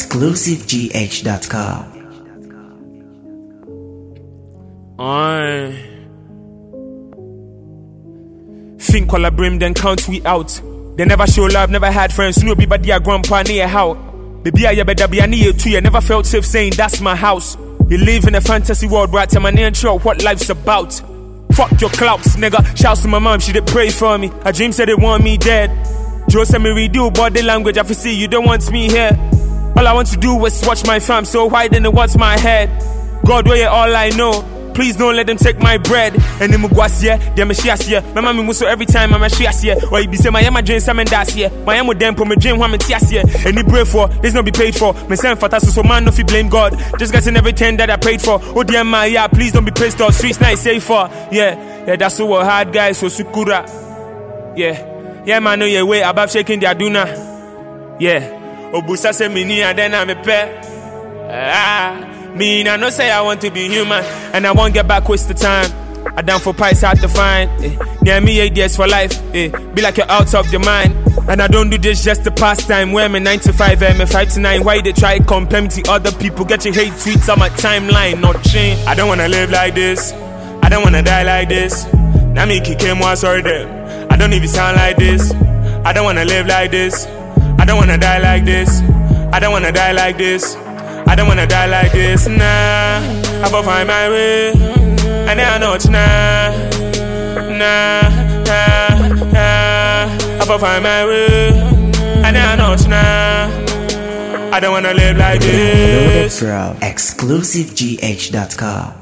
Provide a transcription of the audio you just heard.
ExclusiveGH.com. Think while I brim, then count we out. They never show love, never had friends. No be body a grandpa near how. Baby, I better be a near too. You never felt safe saying that's my house. You live in a fantasy world, right? I'm not sure what life's about. Fuck your clouts, nigga. Shouts to my mom, she did pray for me. Her dream said they want me dead. Joe said me redo body language. I see you don't want me here. All I want to do is watch my fam. So why didn't watch my head? God, where you all I know. Please don't let them take my bread. And then Mugwasia, they me here. My mommy muso every time I'm a here. Or you be say my yama dream salmon das here. My yama dem po me dream one me tias here. Any brave for, this not be paid for. Me send fatasu so man no fi blame God. Just getting everything that I prayed for. Oh dear my yeah, please don't be pissed off. Streets nice safer. Yeah, that's so hard guys so sukura. Yeah man know your way above shaking the aduna. Yeah. Obusa se mini and then I'm a pair. Me, I know say I want to be human, and I won't get back, waste the time. I down for price, hard to find. Near me, 8 years for life. Be like you're out of your mind. And I don't do this just to pass time. Where me 9 to 5, me 5 to 9. Why they try compare me to other people? Get your hate tweets on my timeline, not change. I don't wanna live like this. I don't wanna die like this. Now me kick him once or them. I don't even sound like this. I don't wanna live like this. I don't wanna die like this. I don't wanna die like this. I don't wanna die like this, nah. I will find my way, and I know it's nah. I will find my way, and I know it's nah. I don't wanna live like this. From ExclusiveGH.com.